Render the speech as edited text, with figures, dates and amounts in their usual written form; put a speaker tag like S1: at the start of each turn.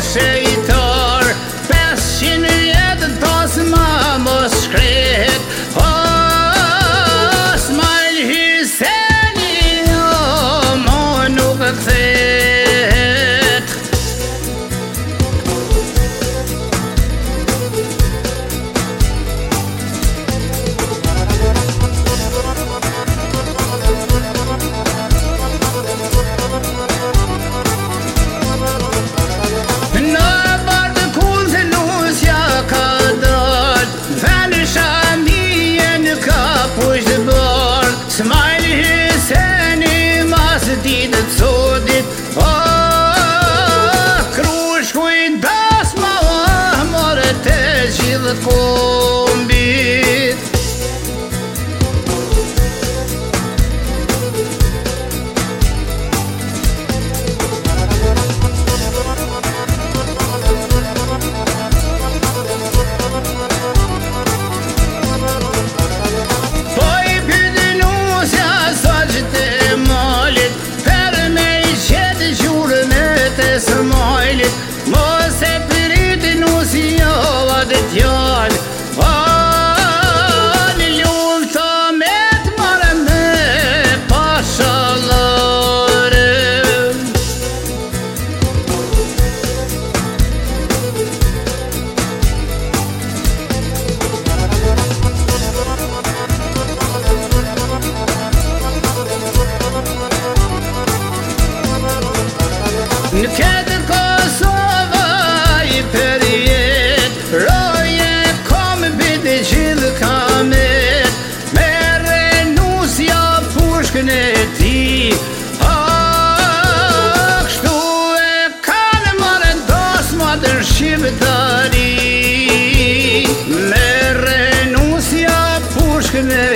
S1: shejtar 500 vjetë pas ma mos shkret Osmail Hyseni mo nuk kthehet Ismail Hyseni mas ditët sotit Krush kujtas ma morë të gjithë kombit Smajlit, mos e prit nusi jova dhe tjall Në lufta me t'marë me pashallare Në këtë Kosova i përjet Roje kom bide gjithë kamet Me renusja pushkën e ti Kështu e kanë marrë dosma dër shqiptari Me renusja pushkën e